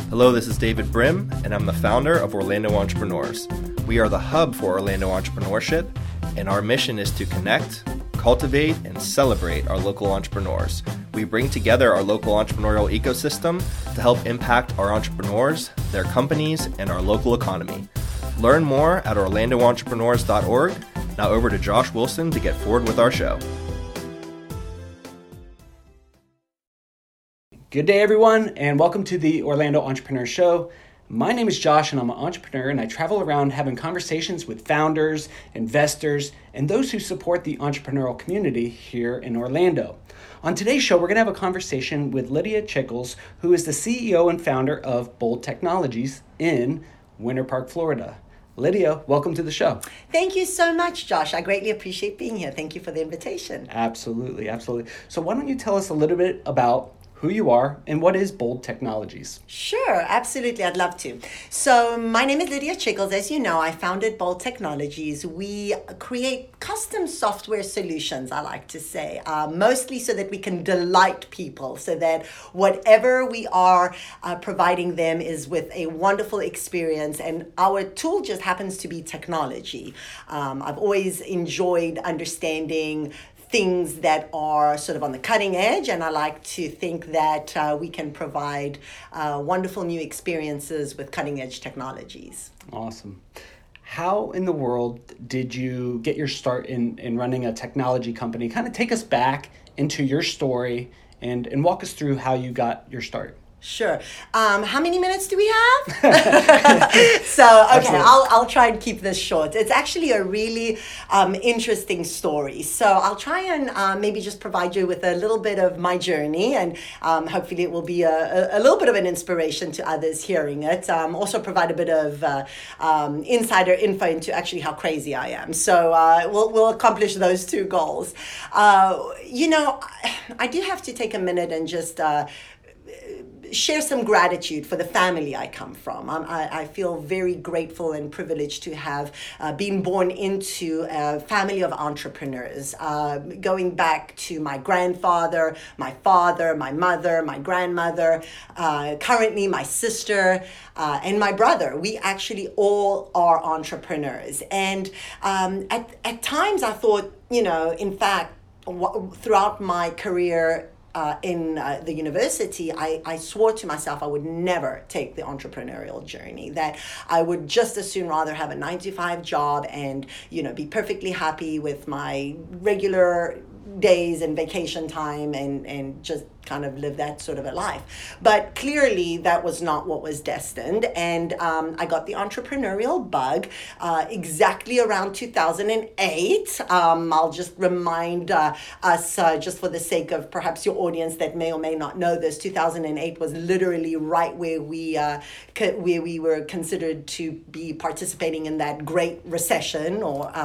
Hello, this is David Brim, and I'm the founder of Orlando Entrepreneurs. We are the hub for Orlando entrepreneurship, and our mission is to connect, cultivate, and celebrate our local entrepreneurs. We bring together our local entrepreneurial ecosystem to help impact our entrepreneurs, their companies, and our local economy. Learn more at orlandoentrepreneurs.org. Now over to Josh Wilson to get forward with our show. Good day, everyone, and welcome to the Orlando Entrepreneur Show. My name is Josh, and I'm an entrepreneur, and I travel around having conversations with founders, investors, and those who support the entrepreneurial community here in Orlando. On today's show, we're going to have a conversation with Lydia Chickles, who is the CEO and founder of Bold Technologies in Winter Park, Florida. Lydia, welcome to the show. Thank you so much, Josh. I greatly appreciate being here. Thank you for the invitation. Absolutely. So why don't you tell us a little bit about who you are, and what is Bold Technologies? Sure, absolutely. I'd love to. So my name is Lydia Chickles. As you know, I founded Bold Technologies. We create custom software solutions, I like to say, mostly so that we can delight people, so that whatever we are providing them is with a wonderful experience. And our tool just happens to be technology. I've always enjoyed understanding things that are sort of on the cutting edge, and I like to think that we can provide wonderful new experiences with cutting edge technologies. Awesome. How in the world did you get your start in running a technology company? Kind of take us back into your story and walk us through how you got your start. Sure. How many minutes do we have? So, okay, I'll try and keep this short. It's actually a really interesting story. So I'll try and maybe just provide you with a little bit of my journey, and hopefully it will be a little bit of an inspiration to others hearing it. Also provide a bit of insider info into actually how crazy I am. So we'll accomplish those two goals. I do have to take a minute and just share some gratitude for the family I come from. I feel very grateful and privileged to have been born into a family of entrepreneurs, going back to my grandfather, my father, my mother, my grandmother, currently my sister, and my brother. We actually all are entrepreneurs. And at times I thought, in fact, throughout my career, in the university, I swore to myself I would never take the entrepreneurial journey, that I would just as soon rather have a 9-to-5 job and, be perfectly happy with my regular days and vacation time and just kind of live that sort of a life. But clearly that was not what was destined. And I got the entrepreneurial bug exactly around 2008. I'll just remind us, just for the sake of perhaps your audience that may or may not know this, 2008 was literally right where we were considered to be participating in that Great Recession.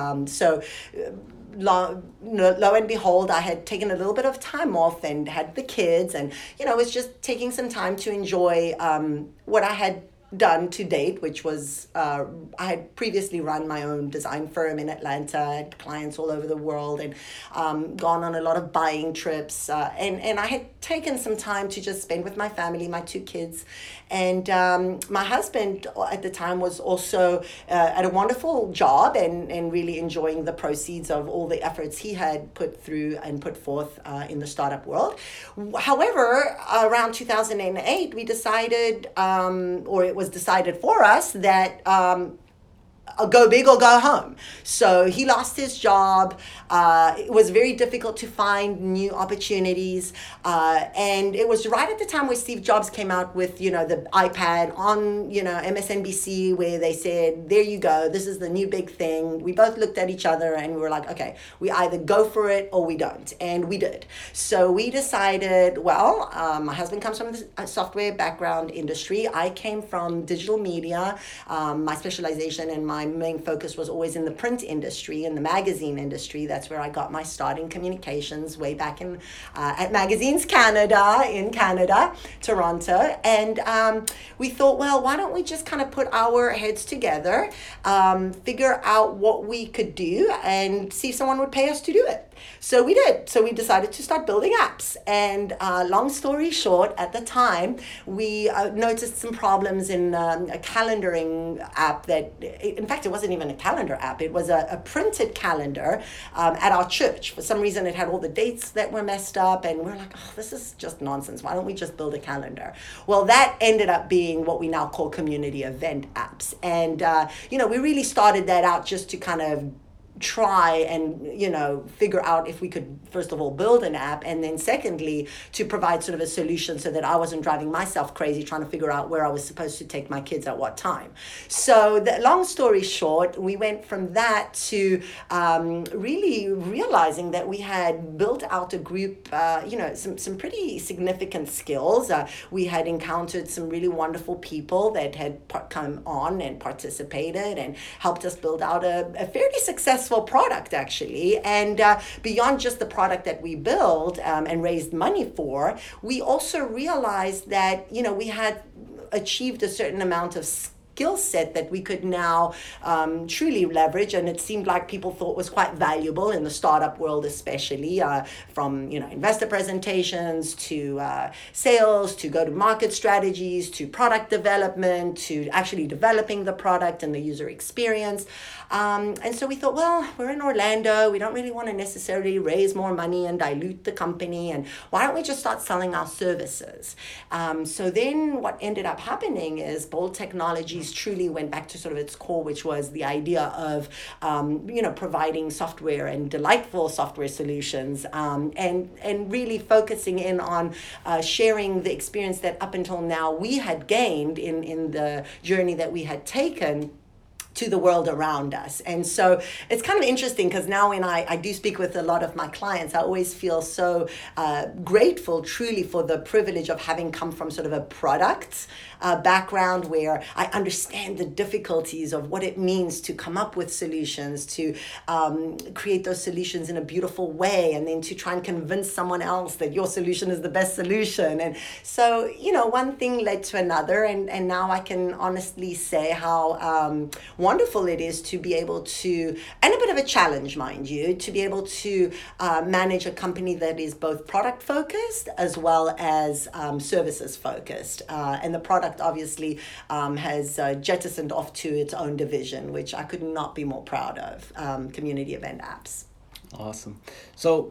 Lo and behold, I had taken a little bit of time off and had the kids, and was just taking some time to enjoy what I had done to date, which was I had previously run my own design firm in Atlanta. I had clients all over the world and gone on a lot of buying trips, and I had taken some time to just spend with my family, my 2 kids. And my husband at the time was also at a wonderful job and really enjoying the proceeds of all the efforts he had put through and put forth in the startup world. However, around 2008, we decided, or it was decided for us, that go big or go home. So he lost his job. It was very difficult to find new opportunities. And it was right at the time where Steve Jobs came out with, the iPad on, MSNBC, where they said, there you go, this is the new big thing. We both looked at each other and we were like, okay, we either go for it or we don't. And we did. So we decided, my husband comes from the software background industry. I came from digital media. My specialization and my main focus was always in the print industry, in the magazine industry. That's where I got my start in communications way back in at Magazines Canada, in Canada, Toronto. And we thought, why don't we just kind of put our heads together, figure out what we could do and see if someone would pay us to do it. So we did. So we decided to start building apps. And long story short, at the time, we noticed some problems in a calendaring app that, in fact, it wasn't even a calendar app. It was a printed calendar at our church. For some reason, it had all the dates that were messed up. And we're like, oh, this is just nonsense. Why don't we just build a calendar? Well, that ended up being what we now call community event apps. And, we really started that out just to kind of try and figure out if we could first of all build an app, and then secondly to provide sort of a solution so that I wasn't driving myself crazy trying to figure out where I was supposed to take my kids at what time. So the long story short, we went from that to really realizing that we had built out a group, some pretty significant skills. We had encountered some really wonderful people that had come on and participated and helped us build out a fairly successful product, actually. And beyond just the product that we built and raised money for, we also realized that we had achieved a certain amount of skill set that we could now truly leverage, and it seemed like people thought was quite valuable in the startup world, especially from investor presentations to sales to go-to-market strategies to product development to actually developing the product and the user experience. And so we thought, well, we're in Orlando. We don't really want to necessarily raise more money and dilute the company. And why don't we just start selling our services? So then what ended up happening is Bold Technologies truly went back to sort of its core, which was the idea of, providing software and delightful software solutions, and really focusing in on sharing the experience that up until now we had gained in the journey that we had taken to the world around us. And so it's kind of interesting because now when I do speak with a lot of my clients, I always feel so grateful truly for the privilege of having come from sort of a product background where I understand the difficulties of what it means to come up with solutions, to create those solutions in a beautiful way, and then to try and convince someone else that your solution is the best solution. And so, one thing led to another, and now I can honestly say how wonderful it is to be able to, and a bit of a challenge, mind you, to be able to manage a company that is both product focused as well as services focused. And the product obviously has jettisoned off to its own division, which I could not be more proud of, Community Event Apps. Awesome. So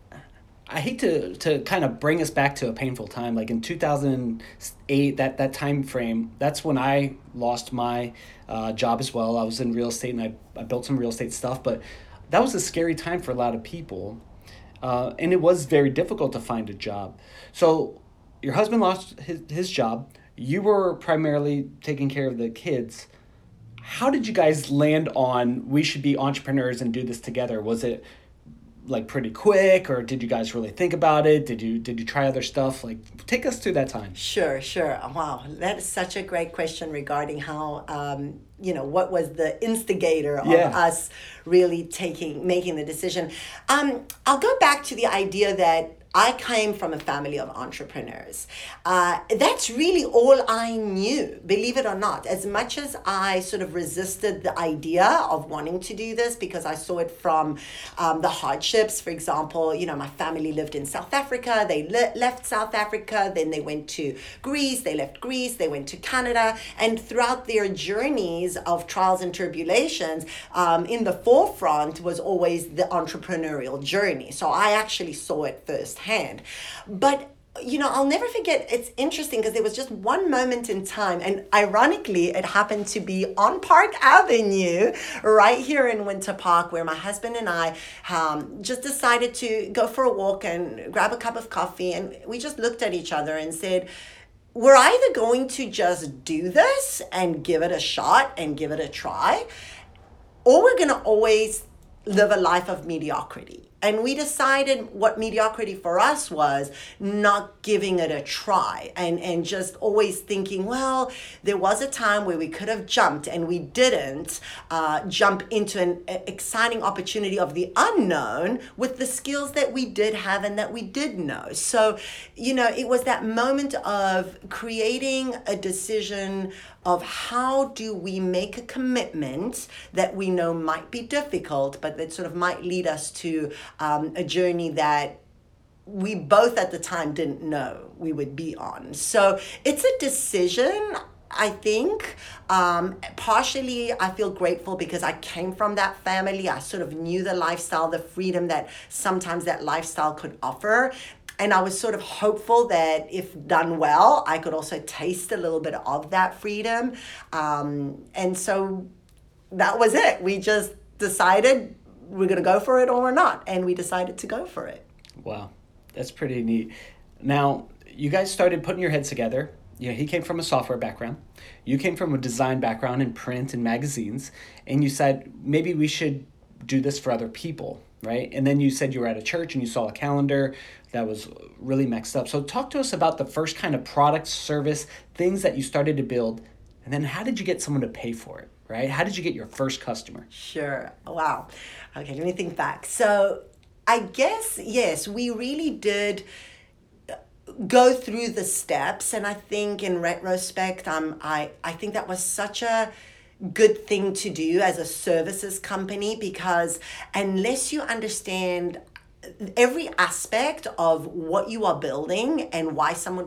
I hate to kind of bring us back to a painful time, like in 2008, that time frame, that's when I lost my job as well. I was in real estate and I built some real estate stuff, but that was a scary time for a lot of people. And it was very difficult to find a job. So your husband lost his job. You were primarily taking care of the kids. How did you guys land on we should be entrepreneurs and do this together? Was it like pretty quick, or did you guys really think about it? Did you try other stuff? Like, take us through that time. Sure. Wow, that is such a great question regarding how what was the instigator of us really making the decision. I'll go back to the idea that I came from a family of entrepreneurs. That's really all I knew, believe it or not. As much as I sort of resisted the idea of wanting to do this because I saw it from the hardships. For example, my family lived in South Africa. They left South Africa. Then they went to Greece. They left Greece. They went to Canada. And throughout their journeys of trials and tribulations, in the forefront was always the entrepreneurial journey. So I actually saw it firsthand. But I'll never forget, it's interesting because there was just one moment in time, and ironically, it happened to be on Park Avenue, right here in Winter Park, where my husband and I just decided to go for a walk and grab a cup of coffee, and we just looked at each other and said, we're either going to just do this and give it a shot and give it a try, or we're going to always live a life of mediocrity. And we decided what mediocrity for us was not giving it a try and just always thinking, well, there was a time where we could have jumped and we didn't jump into an exciting opportunity of the unknown with the skills that we did have and that we did know. So, it was that moment of creating a decision of how do we make a commitment that we know might be difficult, but that sort of might lead us to a journey that we both at the time didn't know we would be on. So it's a decision, I think. Partially, I feel grateful because I came from that family. I sort of knew the lifestyle, the freedom that sometimes that lifestyle could offer. And I was sort of hopeful that if done well, I could also taste a little bit of that freedom. And so that was it. We just decided we're going to go for it or we're not. And we decided to go for it. Wow. That's pretty neat. Now, you guys started putting your heads together. He came from a software background. You came from a design background in print and magazines. And you said, maybe we should do this for other people, right? And then you said you were at a church and you saw a calendar that was really mixed up. So talk to us about the first kind of product, service, things that you started to build. And then how did you get someone to pay for it, right? How did you get your first customer? Sure. Wow. Okay, let me think back. So I guess, yes, we really did go through the steps. And I think in retrospect, I think that was such a good thing to do as a services company, because unless you understand every aspect of what you are building and why someone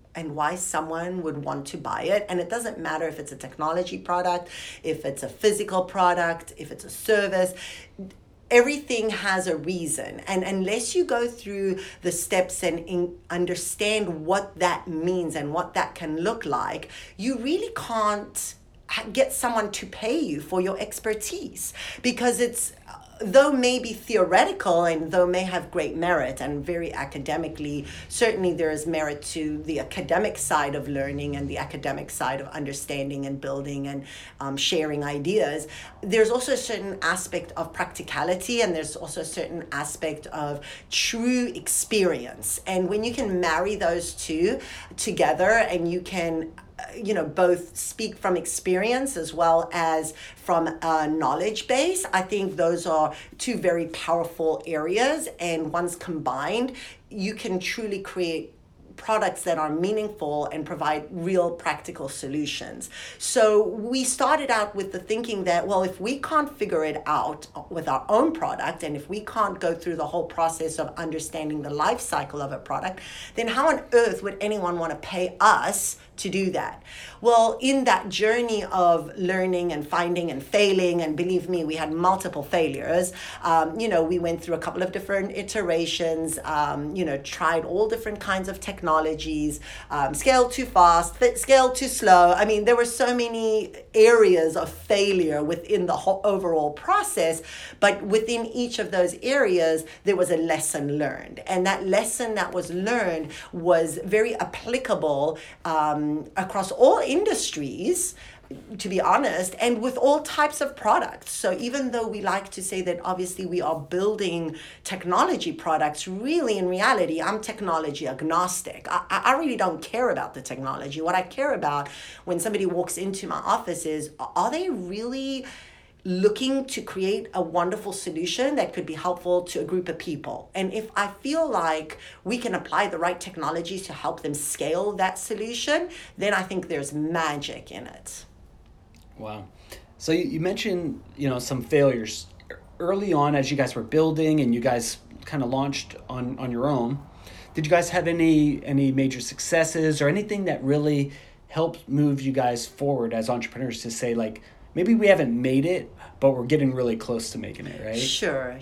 would want to buy it, and it doesn't matter if it's a technology product, if it's a physical product, if it's a service, everything has a reason. And unless you go through the steps and understand what that means and what that can look like, you really can't get someone to pay you for your expertise, because it's, though maybe theoretical and though may have great merit and very academically, certainly there is merit to the academic side of learning and the academic side of understanding and building and sharing ideas. There's also a certain aspect of practicality, and there's also a certain aspect of true experience. And when you can marry those two together, and you can both speak from experience as well as from a knowledge base, I think those are two very powerful areas. And once combined, you can truly create products that are meaningful and provide real practical solutions. So we started out with the thinking that, well, if we can't figure it out with our own product, and if we can't go through the whole process of understanding the life cycle of a product, then how on earth would anyone want to pay us to do that? Well, in that journey of learning and finding and failing, and believe me, we had multiple failures. We went through a couple of different iterations, tried all different kinds of technologies, scaled too fast, scaled too slow. I mean, there were so many areas of failure within the whole overall process, but within each of those areas, there was a lesson learned. And that lesson that was learned was very applicable across all industries, to be honest, and with all types of products. So even though we like to say that obviously we are building technology products, really in reality, I'm technology agnostic. I really don't care about the technology. What I care about when somebody walks into my office is, are they really looking to create a wonderful solution that could be helpful to a group of people? And if I feel like we can apply the right technologies to help them scale that solution, then I think there's magic in it. Wow. So you mentioned, some failures early on as you guys were building and you guys kind of launched on your own. Did you guys have any major successes or anything that really helped move you guys forward as entrepreneurs to say, like, maybe we haven't made it, but we're getting really close to making it, right? Sure.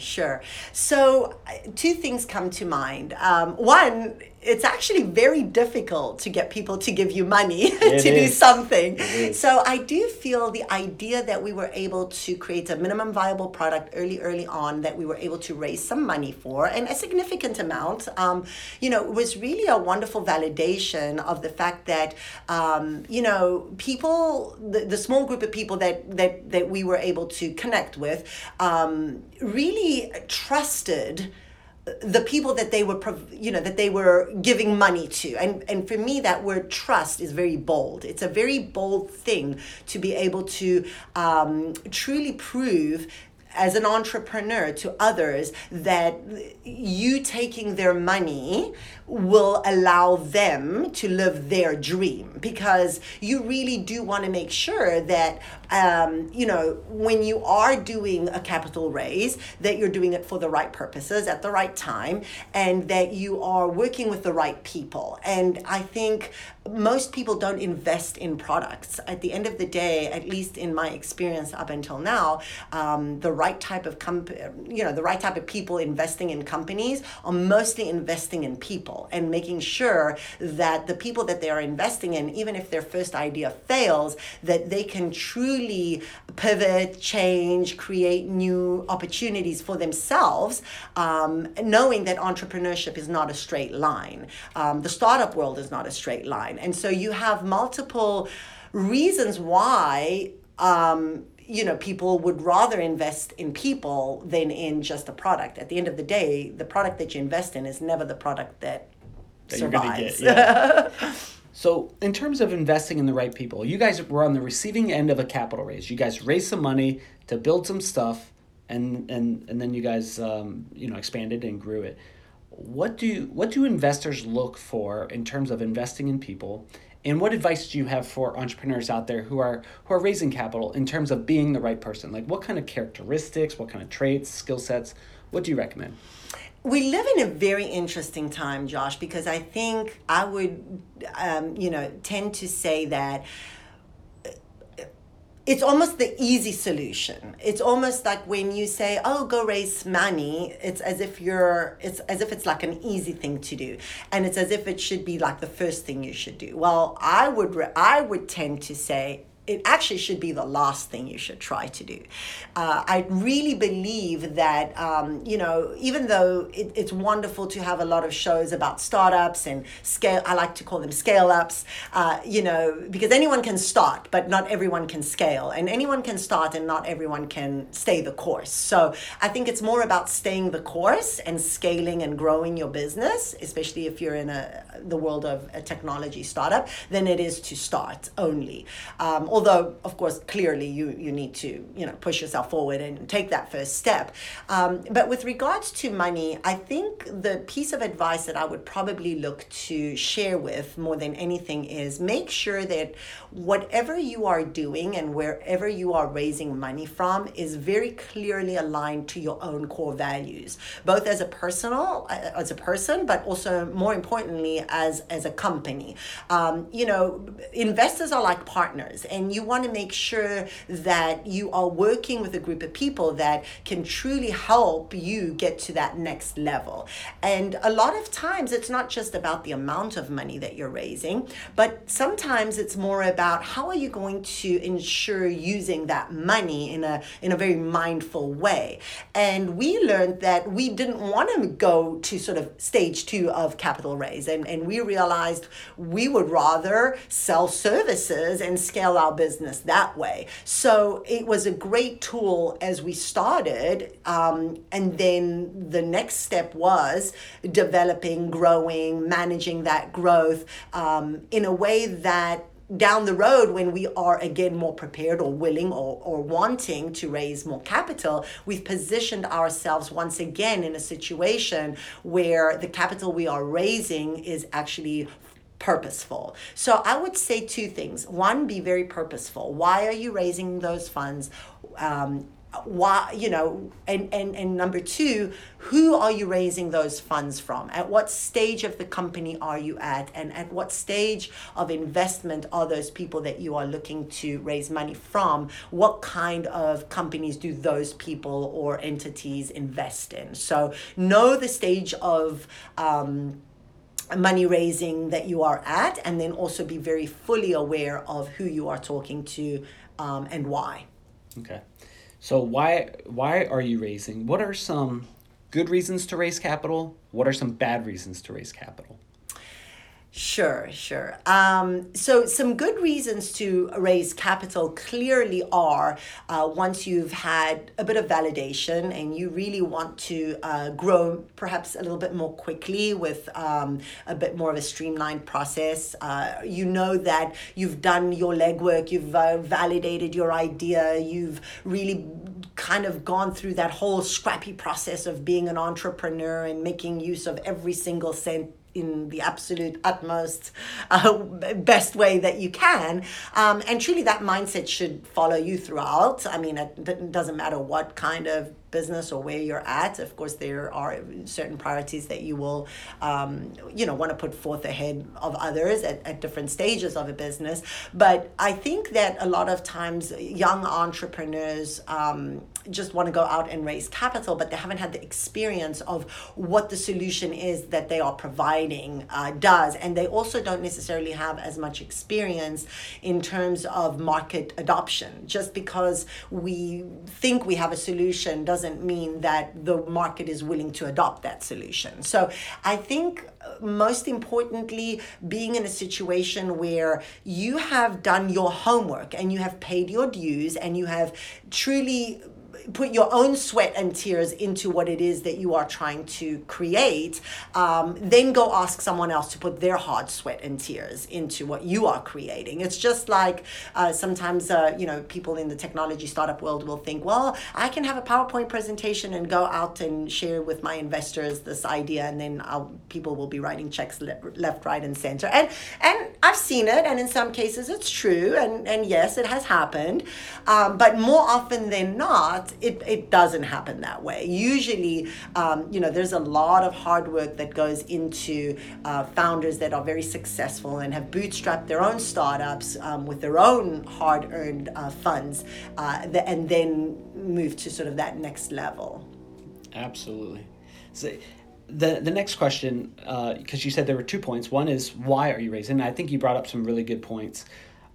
So two things come to mind. One, it's actually very difficult to get people to give you money to do something. So I do feel the idea that we were able to create a minimum viable product early on, that we were able to raise some money for, and a significant amount, was really a wonderful validation of the fact that, people, the small group of people that we were able to connect with, really trusted the people that they were giving money to. And for me, that word trust is very bold. It's a very bold thing to be able to truly prove as an entrepreneur to others that you taking their money will allow them to live their dream, because you really do want to make sure that when you are doing a capital raise, that you're doing it for the right purposes at the right time, and that you are working with the right people. And I think most people don't invest in products. At the end of the day, at least in my experience up until now, the right type of the right type of people investing in companies are mostly investing in people and making sure that the people that they are investing in, even if their first idea fails, that they can truly pivot, change, create new opportunities for themselves, knowing that entrepreneurship is not a straight line. The startup world is not a straight line. And so you have multiple reasons why people would rather invest in people than in just a product. At the end of the day, the product that you invest in is never the product that survives. You're gonna get, yeah. So in terms of investing in the right people, you guys were on the receiving end of a capital raise. You guys raised some money to build some stuff, and then you guys expanded and grew it. What do investors look for in terms of investing in people? And what advice do you have for entrepreneurs out there who are raising capital in terms of being the right person? Like, what kind of characteristics, what kind of traits, skill sets, what do you recommend? We live in a very interesting time, Josh, because I think I would, tend to say that it's almost the easy solution. It's almost like when you say, "Oh, go raise money," it's as if it's like an easy thing to do, and it's as if it should be like the first thing you should do. Well, I would tend to say it actually should be the last thing you should try to do. I really believe that, even though it's wonderful to have a lot of shows about startups and scale, I like to call them scale-ups, because anyone can start, but not everyone can scale. And anyone can start and not everyone can stay the course. So I think it's more about staying the course and scaling and growing your business, especially if you're in the world of a technology startup, than it is to start only. Although, of course, clearly you need to, push yourself forward and take that first step. But with regards to money, I think the piece of advice that I would probably look to share with more than anything is make sure that whatever you are doing and wherever you are raising money from is very clearly aligned to your own core values, both as a person, but also more importantly as a company. Investors are like partners, and you want to make sure that you are working with a group of people that can truly help you get to that next level. And a lot of times it's not just about the amount of money that you're raising, but sometimes it's more about how are you going to ensure using that money in a very mindful way. And we learned that we didn't want to go to sort of stage 2 of capital raise, and we realized we would rather sell services and scale our business that way. So it was a great tool as we started, and then the next step was developing, growing, managing that growth in a way that down the road, when we are again more prepared or willing or wanting to raise more capital, we've positioned ourselves once again in a situation where the capital we are raising is actually purposeful. So I would say 2 things. One, be very purposeful. Why are you raising those funds? Why, and number 2, who are you raising those funds from? At what stage of the company are you at? And at what stage of investment are those people that you are looking to raise money from? What kind of companies do those people or entities invest in? So know the stage of money raising that you are at, and then also be very fully aware of who you are talking to and why. Okay. So why are you raising? What are some good reasons to raise capital? What are some bad reasons to raise capital? Sure. So some good reasons to raise capital clearly are once you've had a bit of validation and you really want to grow perhaps a little bit more quickly with a bit more of a streamlined process. You know that you've done your legwork, you've validated your idea, you've really kind of gone through that whole scrappy process of being an entrepreneur and making use of every single cent in the absolute utmost best way that you can. And truly that mindset should follow you throughout. I mean, it doesn't matter what kind of business or where you're at. Of course, there are certain priorities that you will, want to put forth ahead of others at different stages of a business. But I think that a lot of times young entrepreneurs just want to go out and raise capital, but they haven't had the experience of what the solution is that they are providing does. And they also don't necessarily have as much experience in terms of market adoption. Just because we think we have a solution doesn't mean that the market is willing to adopt that solution. So I think most importantly, being in a situation where you have done your homework and you have paid your dues and you have truly put your own sweat and tears into what it is that you are trying to create, then go ask someone else to put their hard sweat and tears into what you are creating. It's just like sometimes, people in the technology startup world will think, well, I can have a PowerPoint presentation and go out and share with my investors this idea, and then people will be writing checks left, right, and center. And I've seen it, and in some cases it's true, and yes, it has happened. But more often than not, it doesn't happen that way. Usually, there's a lot of hard work that goes into founders that are very successful and have bootstrapped their own startups with their own hard-earned funds, and then move to sort of that next level. Absolutely. So the next question, because you said there were 2 points. One is, why are you raising? And I think you brought up some really good points.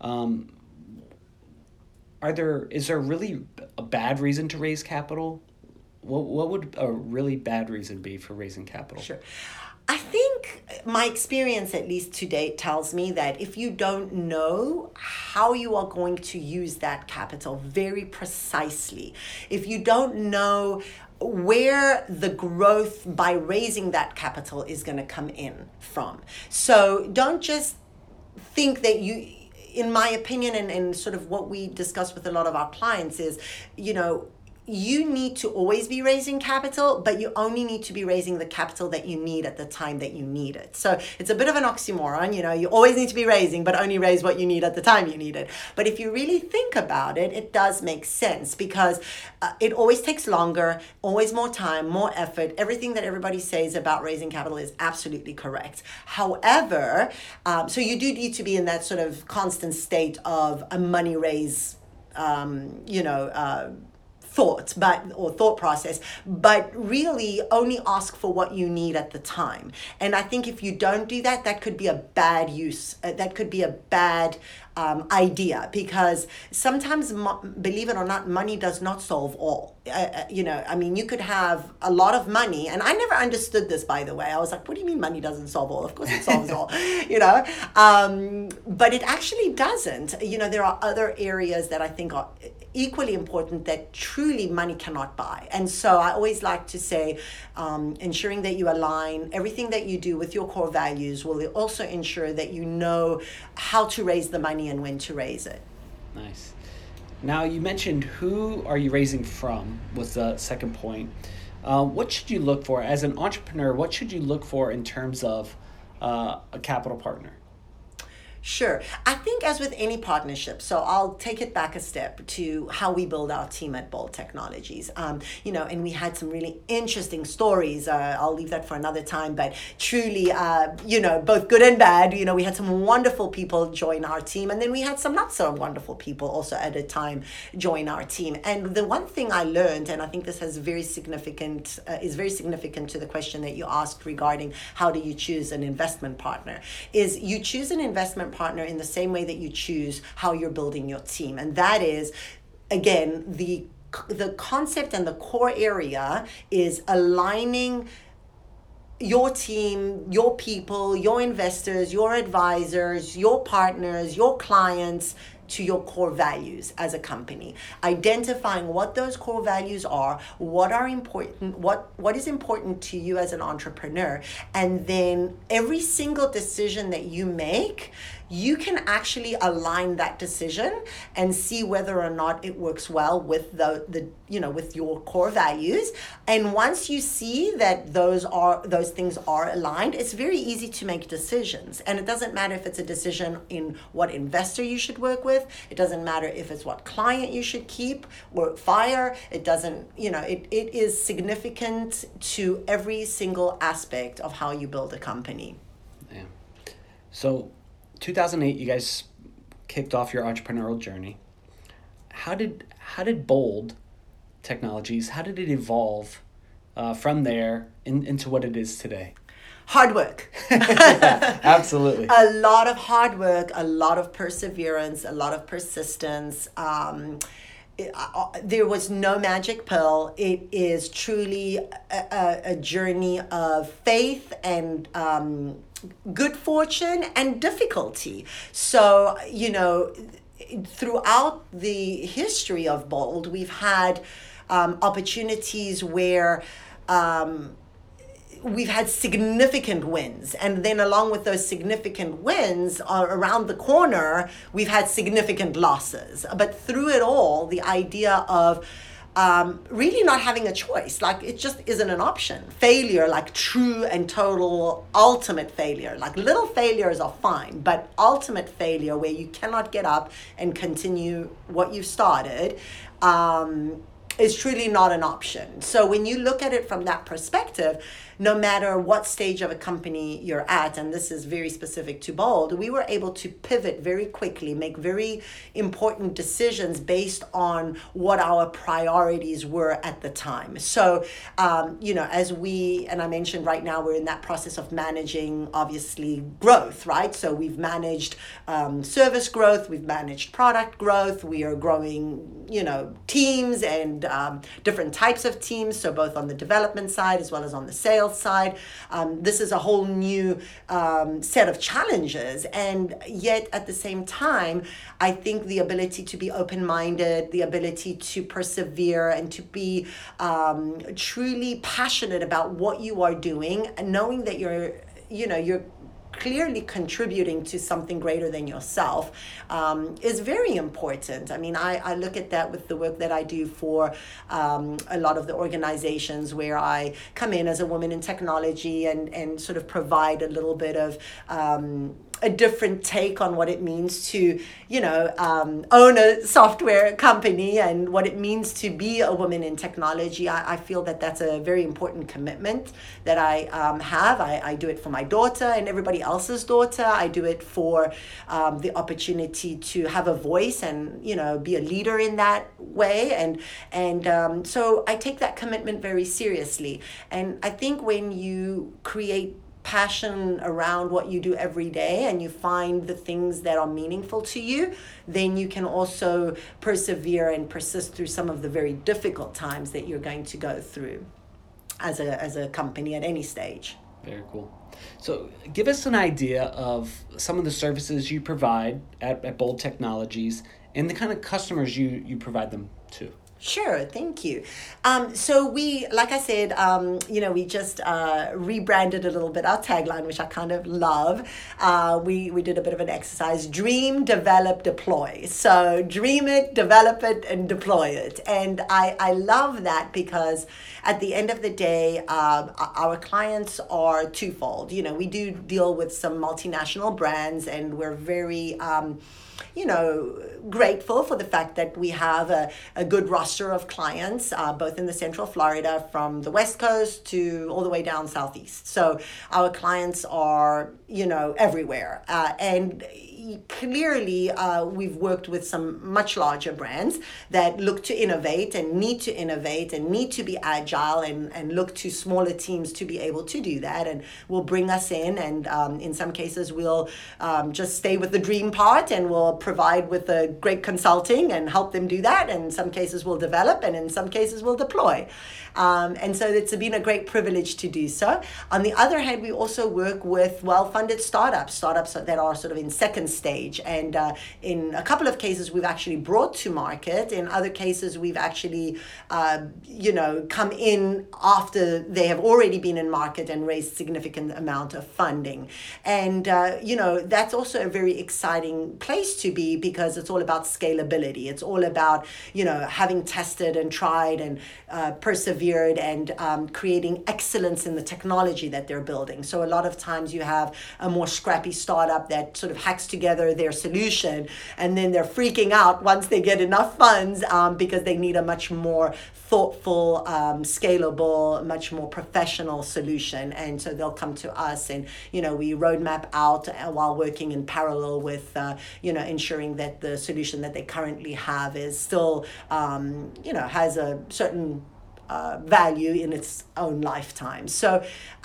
Is there really a bad reason to raise capital? What would a really bad reason be for raising capital? Sure. I think my experience, at least to date, tells me that if you don't know how you are going to use that capital very precisely, if you don't know where the growth by raising that capital is going to come in from. So don't just think that in my opinion, and sort of what we discuss with a lot of our clients is, you need to always be raising capital, but you only need to be raising the capital that you need at the time that you need it. So it's a bit of an oxymoron, you always need to be raising, but only raise what you need at the time you need it. But if you really think about it, it does make sense, because it always takes longer, always more time, more effort. Everything that everybody says about raising capital is absolutely correct. However, so you do need to be in that sort of constant state of a money raise, thought process, but really only ask for what you need at the time. And I think if you don't do that, that could be a bad idea, because sometimes, believe it or not, money does not solve all. You could have a lot of money, and I never understood this, by the way. I was like, what do you mean money doesn't solve all? Of course it solves all, but it actually doesn't. There are other areas that I think are equally important that truly money cannot buy. And so I always like to say, ensuring that you align everything that you do with your core values will also ensure that you know how to raise the money and when to raise it. Nice. Now, you mentioned who are you raising from was the second point. What should you look for as an entrepreneur? What should you look for in terms of a capital partner? Sure. I think as with any partnership, so I'll take it back a step to how we build our team at Bold Technologies. And we had some really interesting stories. I'll leave that for another time, but truly, both good and bad. We had some wonderful people join our team, and then we had some not so wonderful people also at a time join our team. And the one thing I learned, and I think this is very significant to the question that you asked regarding how do you choose an investment partner, is you choose an investment partner in the same way that you choose how you're building your team. And that is, again, the concept and the core area is aligning your team, your people, your investors, your advisors, your partners, your clients to your core values as a company, identifying what those core values are, what is important to you as an entrepreneur, and then every single decision that you make, you can actually align that decision and see whether or not it works well with with your core values. And once you see that those things are aligned, it's very easy to make decisions. And it doesn't matter if it's a decision in what investor you should work with. It doesn't matter if it's what client you should keep or fire. It doesn't, it is significant to every single aspect of how you build a company. Yeah. So 2008, you guys kicked off your entrepreneurial journey. How did Bold Technologies, how did it evolve from there into what it is today? Hard work. Absolutely. A lot of hard work, a lot of perseverance, a lot of persistence. There was no magic pill. It is truly a journey of faith and good fortune and difficulty. So, throughout the history of Bold, we've had opportunities where we've had significant wins. And then along with those significant wins, around the corner, we've had significant losses. But through it all, the idea of really not having a choice, like it just isn't an option. Failure, like true and total ultimate failure, like little failures are fine, but ultimate failure where you cannot get up and continue what you've started, is truly not an option. So when you look at it from that perspective, no matter what stage of a company you're at, and this is very specific to Bold, we were able to pivot very quickly, make very important decisions based on what our priorities were at the time. So, as and I mentioned right now, we're in that process of managing, obviously, growth, right? So we've managed service growth, we've managed product growth, we are growing, teams and different types of teams. So both on the development side as well as on the sales side. This is a whole new set of challenges. And yet at the same time, I think the ability to be open-minded, the ability to persevere and to be truly passionate about what you are doing, and knowing that you're clearly contributing to something greater than yourself is very important. I mean, I look at that with the work that I do for a lot of the organizations where I come in as a woman in technology and sort of provide a little bit of a different take on what it means to, own a software company and what it means to be a woman in technology. I feel that that's a very important commitment that I have. I do it for my daughter and everybody else's daughter. I do it for the opportunity to have a voice and, be a leader in that way. And so I take that commitment very seriously. And I think when you create passion around what you do every day and you find the things that are meaningful to you, then you can also persevere and persist through some of the very difficult times that you're going to go through as a company at any stage. Very cool. So give us an idea of some of the services you provide at Bold Technologies and the kind of customers you provide them to. Sure, thank you. So we, like I said, we just rebranded a little bit our tagline, which I kind of love. We did a bit of an exercise: dream, develop, deploy. So dream it, develop it, and deploy it. And I love that because at the end of the day, our clients are twofold. We do deal with some multinational brands, and we're very grateful for the fact that we have a good roster of clients, both in the Central Florida, from the West Coast to all the way down Southeast. So our clients are, everywhere. And clearly, we've worked with some much larger brands that look to innovate and need to be agile and look to smaller teams to be able to do that, and will bring us in, and in some cases we'll just stay with the dream part and we'll provide with a great consulting and help them do that, and in some cases we'll develop, and in some cases we'll deploy. And so it's been a great privilege to do so. On the other hand, we also work with well-funded startups that are sort of in second stage. And in a couple of cases, we've actually brought to market. In other cases, we've actually, come in after they have already been in market and raised significant amount of funding. And, that's also a very exciting place to be, because it's all about scalability. It's all about, having tested and tried and persevered and creating excellence in the technology that they're building. So a lot of times you have a more scrappy startup that sort of hacks together their solution, and then they're freaking out once they get enough funds, because they need a much more thoughtful, scalable, much more professional solution. And so they'll come to us, and we roadmap out while working in parallel with ensuring that the solution that they currently have is still has a certain value in its own lifetime. So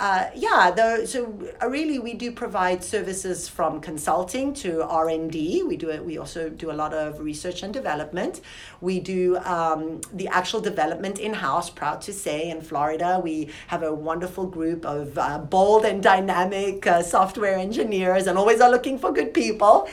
really we do provide services from consulting to R&D. We also do a lot of research and development. We do the actual development in-house. Proud to say, in Florida we have a wonderful group of bold and dynamic software engineers, and always are looking for good people.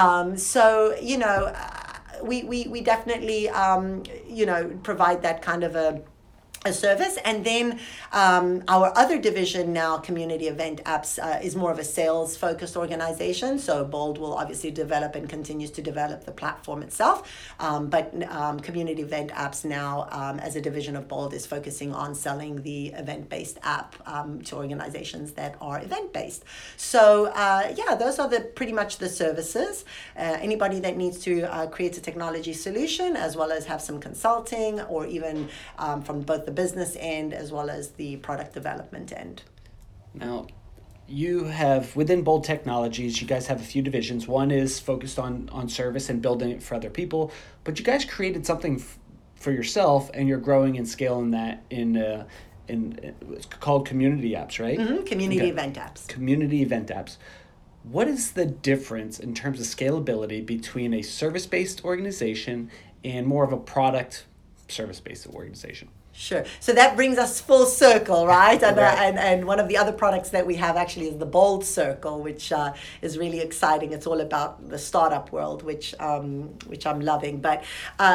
We definitely provide that kind of a service. And then our other division now, Community Event Apps, is more of a sales focused organization. So Bold will obviously develop and continues to develop the platform itself. But Community Event Apps now, as a division of Bold, is focusing on selling the event-based app to organizations that are event-based. So those are pretty much the services. Anybody that needs to create a technology solution, as well as have some consulting, or even from both the business end as well as the product development end. Now, you have, within Bold Technologies, you guys have a few divisions. One is focused on service and building it for other people, but you guys created something for yourself, and you're growing and scaling that in it's called Community Apps, right? Mm-hmm. Community Event Apps. Community Event Apps. What is the difference in terms of scalability between a service-based organization and more of a product service-based organization? Sure. So that brings us full circle, right? And, right. And one of the other products that we have actually is the Bold Circle, which is really exciting. It's all about the startup world, which I'm loving. But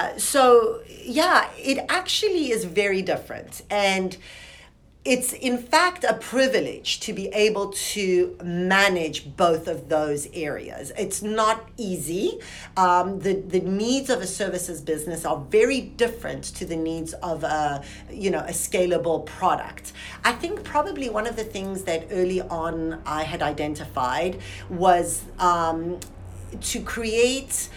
it actually is very different. And it's in fact a privilege to be able to manage both of those areas. It's not easy. The needs of a services business are very different to the needs of a scalable product. I think probably one of the things that early on I had identified was to create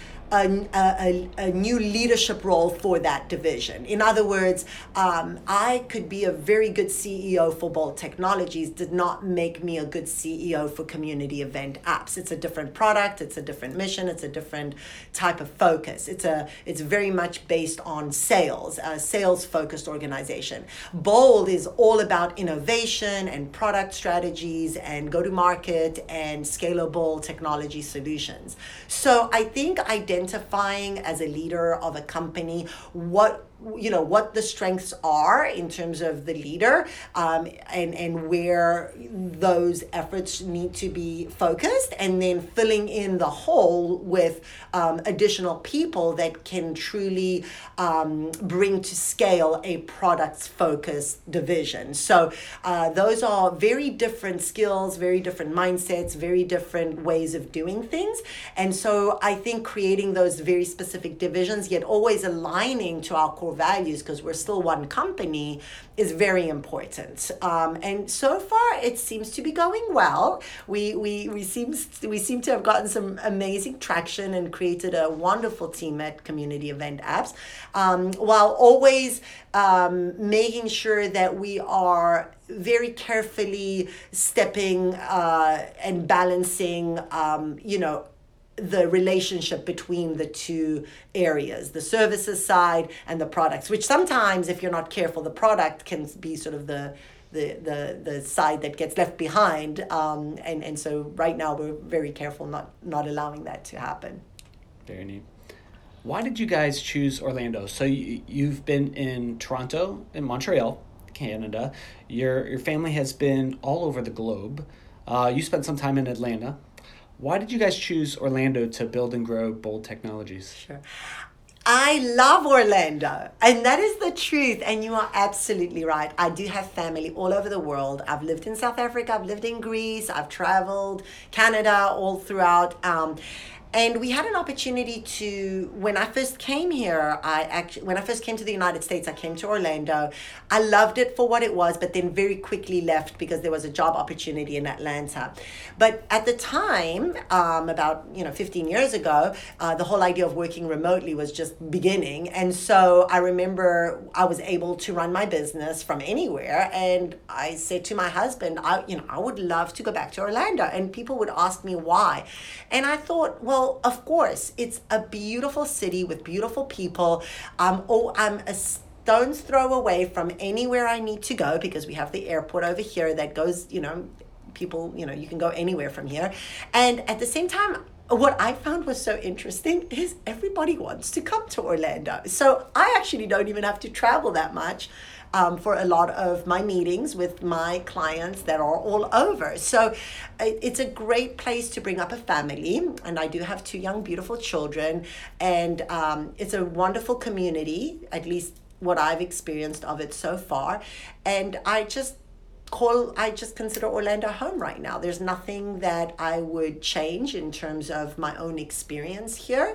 a new leadership role for that division. In other words, I could be a very good CEO for Bold Technologies, did not make me a good CEO for Community Event Apps. It's a different product, it's a different mission, it's a different type of focus. It's very much based on sales, a sales-focused organization. Bold is all about innovation and product strategies and go-to-market and scalable technology solutions. So I think identifying as a leader of a company what the strengths are in terms of the leader, and where those efforts need to be focused, and then filling in the hole with additional people that can truly bring to scale a products-focused division. So those are very different skills, very different mindsets, very different ways of doing things. And so I think creating those very specific divisions, yet always aligning to our core values, because we're still one company, is very important. And so far it seems to be going well. We seem to have gotten some amazing traction and created a wonderful team at Community Event Apps, while always making sure that we are very carefully stepping and balancing the relationship between the two areas, the services side and the products, which sometimes, if you're not careful, the product can be sort of the side that gets left behind. And so right now we're very careful not allowing that to happen. Very neat. Why did you guys choose Orlando? So you've been in Toronto and Montreal, Canada. Your family has been all over the globe. You spent some time in Atlanta. Why did you guys choose Orlando to build and grow Bold Technologies? Sure. I love Orlando, and that is the truth. And you are absolutely right. I do have family all over the world. I've lived in South Africa, I've lived in Greece, I've traveled Canada, all throughout. And we had an opportunity to, when I first came here, when I first came to the United States, I came to Orlando. I loved it for what it was, but then very quickly left because there was a job opportunity in Atlanta. But at the time, about 15 years ago, the whole idea of working remotely was just beginning. And so I remember I was able to run my business from anywhere. And I said to my husband, I would love to go back to Orlando. And people would ask me why. And I thought, well, of course, it's a beautiful city with beautiful people. I'm a stone's throw away from anywhere I need to go because we have the airport over here that goes, people, you can go anywhere from here. And at the same time, what I found was so interesting is everybody wants to come to Orlando. So I actually don't even have to travel that much. For a lot of my meetings with my clients that are all over. So it's a great place to bring up a family. And I do have 2 young, beautiful children. And it's a wonderful community, at least what I've experienced of it so far. And I just consider Orlando home right now. There's nothing that I would change in terms of my own experience here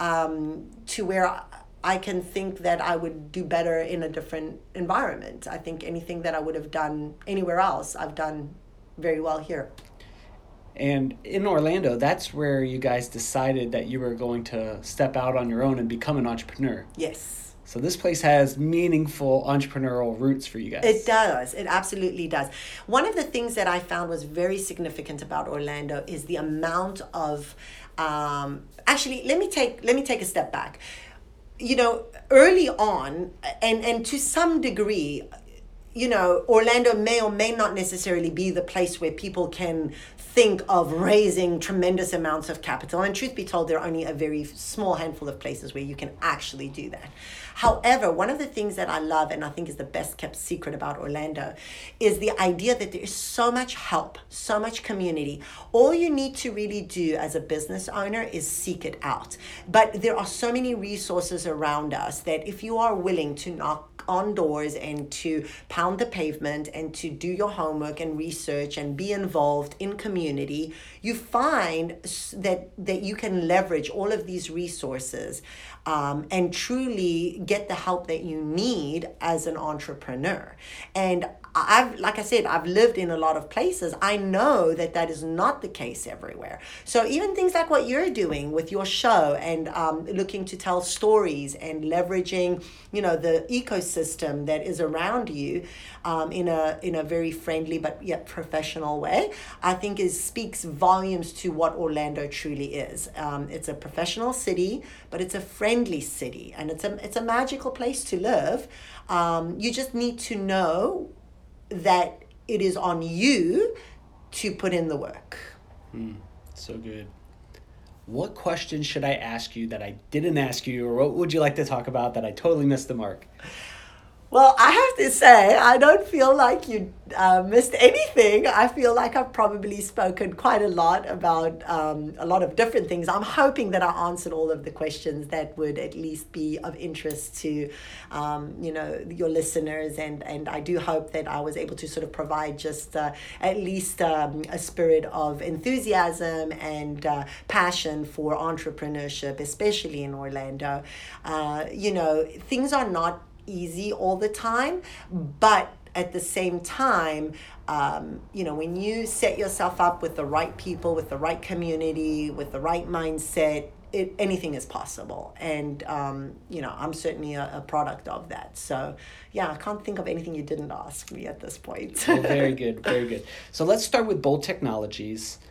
to where I can think that I would do better in a different environment. I think anything that I would have done anywhere else, I've done very well here. And in Orlando, that's where you guys decided that you were going to step out on your own and become an entrepreneur. Yes. So this place has meaningful entrepreneurial roots for you guys. It does. It absolutely does. One of the things that I found was very significant about Orlando is the amount of, actually, let me take a step back. Early on, and to some degree, Orlando may or may not necessarily be the place where people can think of raising tremendous amounts of capital. And truth be told, there are only a very small handful of places where you can actually do that. However, one of the things that I love and I think is the best kept secret about Orlando is the idea that there is so much help, so much community. All you need to really do as a business owner is seek it out. But there are so many resources around us that if you are willing to knock on doors and to pound the pavement and to do your homework and research and be involved in community, you find that you can leverage all of these resources and truly get the help that you need as an entrepreneur. And like I said, I've lived in a lot of places. I know that is not the case everywhere. So even things like what you're doing with your show and looking to tell stories and leveraging, the ecosystem that is around you in a very friendly but yet professional way, I think speaks volumes to what Orlando truly is. It's a professional city, but it's a friendly city, and it's a magical place to live. You just need to know that it is on you to put in the work. So good. What question should I ask you that I didn't ask you, or what would you like to talk about that I totally missed the mark? Well, I have to say, I don't feel like you missed anything. I feel like I've probably spoken quite a lot about a lot of different things. I'm hoping that I answered all of the questions that would at least be of interest to, your listeners. And I do hope that I was able to sort of provide just at least a spirit of enthusiasm and passion for entrepreneurship, especially in Orlando. Things are not easy all the time, but at the same time, when you set yourself up with the right people, with the right community, with the right mindset, anything is possible. And I'm certainly a product of that. So I can't think of anything you didn't ask me at this point. Well, very good, very good. So let's start with Bold Technologies.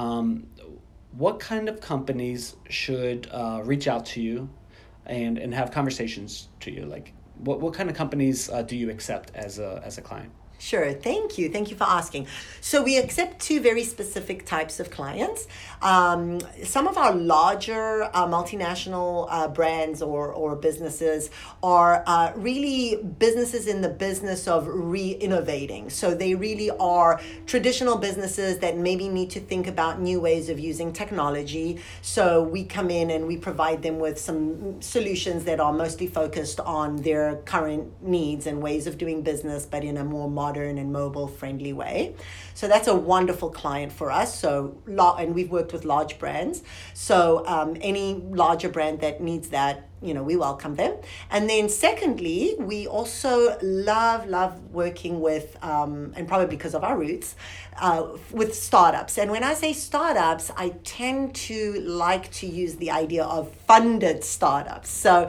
What kind of companies should reach out to you and have conversations to you? Like, what kind of companies do you accept as a client? Sure. Thank you. Thank you for asking. So we accept two very specific types of clients. Some of our larger multinational brands or businesses are really businesses in the business of re-innovating. So they really are traditional businesses that maybe need to think about new ways of using technology. So we come in and we provide them with some solutions that are mostly focused on their current needs and ways of doing business, but in a more modern and mobile friendly way. So that's a wonderful client for us. So, and we've worked with large brands. So any larger brand that needs that, we welcome them. And then secondly, we also love working with, and probably because of our roots, with startups. And when I say startups, I tend to like to use the idea of funded startups. So,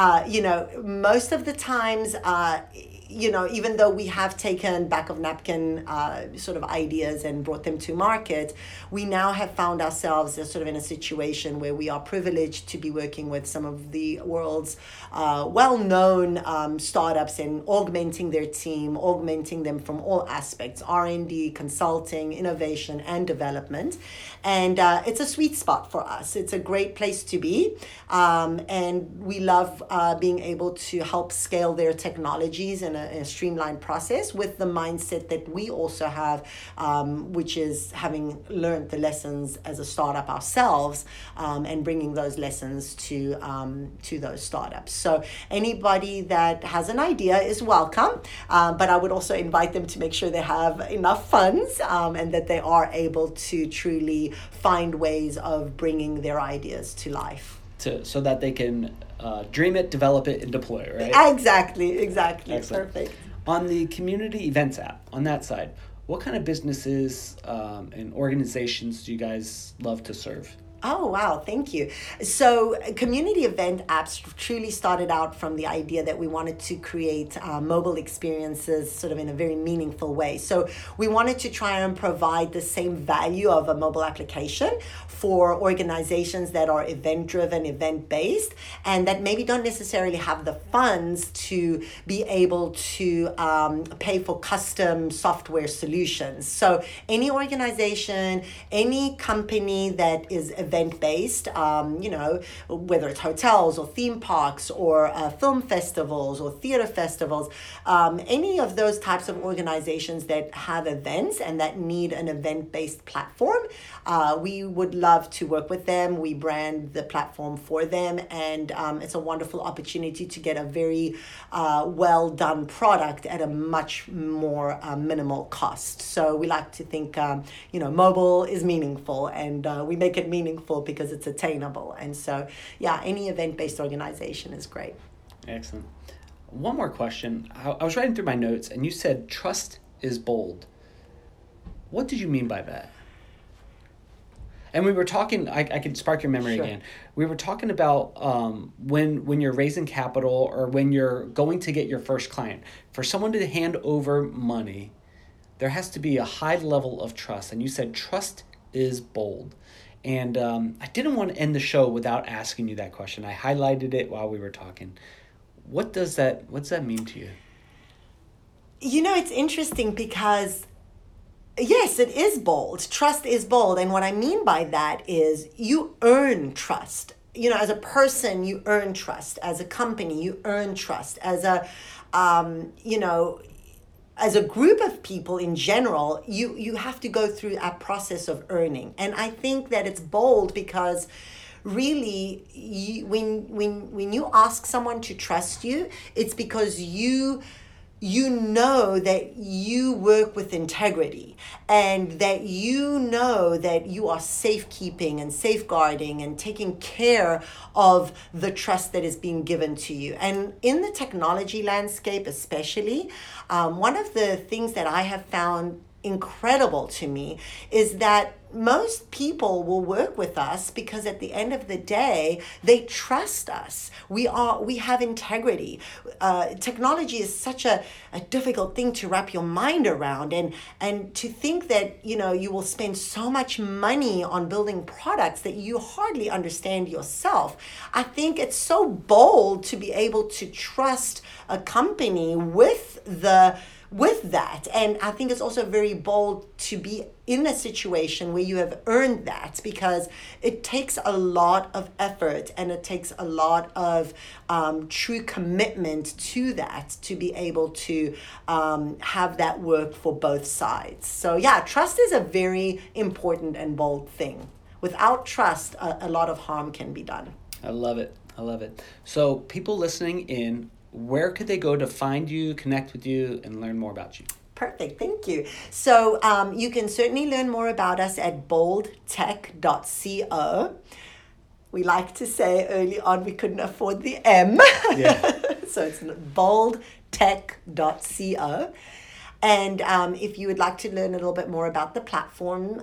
most of the times, even though we have taken back of napkin sort of ideas and brought them to market, we now have found ourselves sort of in a situation where we are privileged to be working with some of the world's well-known startups and augmenting their team, augmenting them from all aspects, R&D, consulting, innovation, and development. And it's a sweet spot for us. It's a great place to be. And we love being able to help scale their technologies in a streamlined process with the mindset that we also have, which is having learned the lessons as a startup ourselves, and bringing those lessons to those startups. So anybody that has an idea is welcome, but I would also invite them to make sure they have enough funds, and that they are able to truly find ways of bringing their ideas to life. So that they can dream it, develop it, and deploy it, right? Exactly. Excellent. Perfect. On the community events app, on that side, what kind of businesses and organizations do you guys love to serve? Oh, wow. Thank you. So community event apps truly started out from the idea that we wanted to create mobile experiences sort of in a very meaningful way. So we wanted to try and provide the same value of a mobile application for organizations that are event-driven, event-based, and that maybe don't necessarily have the funds to be able to pay for custom software solutions. So any organization, any company that is event-based, whether it's hotels or theme parks or film festivals or theater festivals, any of those types of organizations that have events and that need an event-based platform, we would love to work with them. We brand the platform for them, and it's a wonderful opportunity to get a very well-done product at a much more minimal cost. So we like to think, mobile is meaningful, and we make it meaningful because it's attainable. And so, any event-based organization is great. Excellent. One more question. I was writing through my notes, and you said trust is bold. What did you mean by that? And we were talking, I could spark your memory again. We were talking about when you're raising capital or when you're going to get your first client. For someone to hand over money, there has to be a high level of trust. And you said trust is bold. And I didn't want to end the show without asking you that question. I highlighted it while we were talking. What's that mean to you? It's interesting because yes, it is bold. Trust is bold. And what I mean by that is you earn trust. As a person, you earn trust. As a company, you earn trust. As a group of people in general, you have to go through a process of earning. And I think that it's bold because really, when you ask someone to trust you, it's because you know that you work with integrity and that you know that you are safekeeping and safeguarding and taking care of the trust that is being given to you. And in the technology landscape especially, one of the things that I have found incredible to me is that most people will work with us because at the end of the day, they trust us. We have integrity. Technology is such a difficult thing to wrap your mind around, and to think that you will spend so much money on building products that you hardly understand yourself. I think it's so bold to be able to trust a company with the with that. And I think it's also very bold to be in a situation where you have earned that, because it takes a lot of effort and it takes a lot of true commitment to that to be able to have that work for both sides. So yeah, trust is a very important and bold thing. Without trust, a lot of harm can be done. I love it. I love it. So people listening in, where could they go to find you, connect with you, and learn more about you? Perfect. Thank you. So you can certainly learn more about us at boldtech.co. We like to say early on we couldn't afford the M. Yeah. So it's boldtech.co. And if you would like to learn a little bit more about the platform,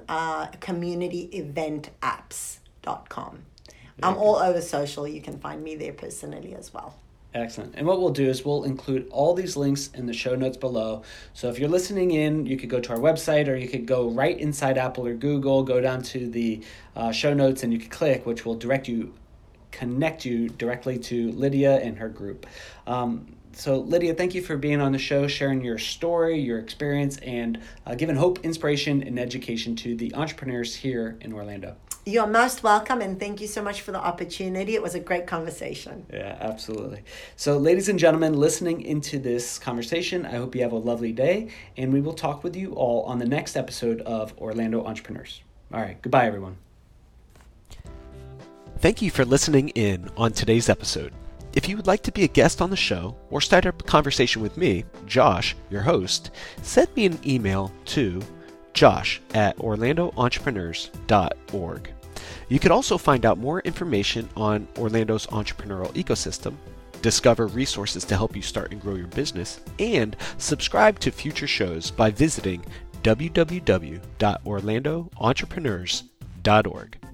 communityeventapps.com. I'm all over social. You can find me there personally as well. Excellent. And what we'll do is we'll include all these links in the show notes below. So if you're listening in, you could go to our website, or you could go right inside Apple or Google, go down to the show notes, and you can click, which will connect you directly to Lydia and her group. So Lydia, thank you for being on the show, sharing your story, your experience, and giving hope, inspiration, and education to the entrepreneurs here in Orlando. You're most welcome, and thank you so much for the opportunity. It was a great conversation. Yeah, absolutely. So ladies and gentlemen, listening into this conversation, I hope you have a lovely day, and we will talk with you all on the next episode of Orlando Entrepreneurs. All right, goodbye, everyone. Thank you for listening in on today's episode. If you would like to be a guest on the show or start a conversation with me, Josh, your host, send me an email to josh@orlandoentrepreneurs.org. You can also find out more information on Orlando's entrepreneurial ecosystem, discover resources to help you start and grow your business, and subscribe to future shows by visiting www.orlandoentrepreneurs.org.